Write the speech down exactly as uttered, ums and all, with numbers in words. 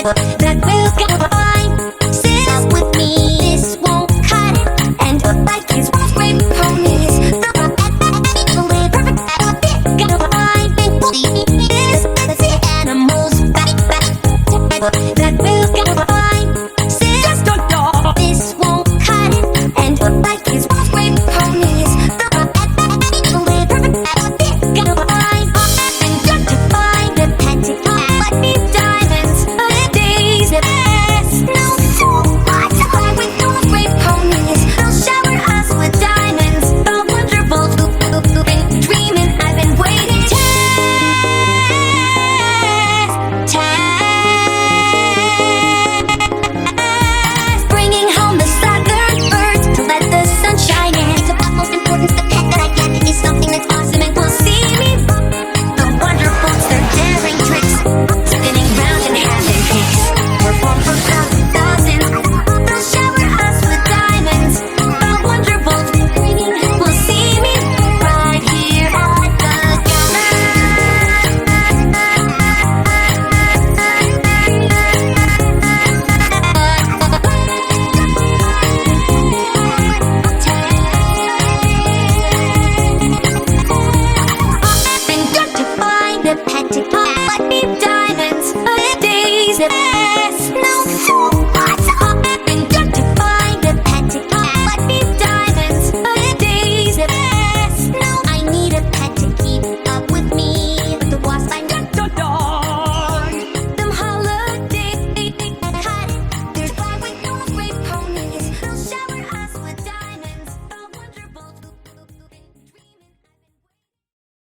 that will combine. Sit with me, this won't cut it. And like his great ponies, the live perfect fit. Combine this, the animals back back that will combine. Sit don't dog, this won't cut it. And like his great ponies, the live perfect fit. Combine and justify the pentagon. Let me diamonds, the days of best. No fool, why to hide with those great ponies? They'll shower us with diamonds. The wonderful loop, been dreaming, I've been waiting. Test, test, bringing home the southern birds to let the sun shine in. It's of utmost importance, the pet that I get is something that's awesome and will see me. The wonderfuls, their daring tricks, spinning round and having kicks. Perform for crowds of thousands. They'll shower us with diamonds. The wonderfuls, bringing will see me right here at the and got to find the pentagon. Let me diamonds, the days of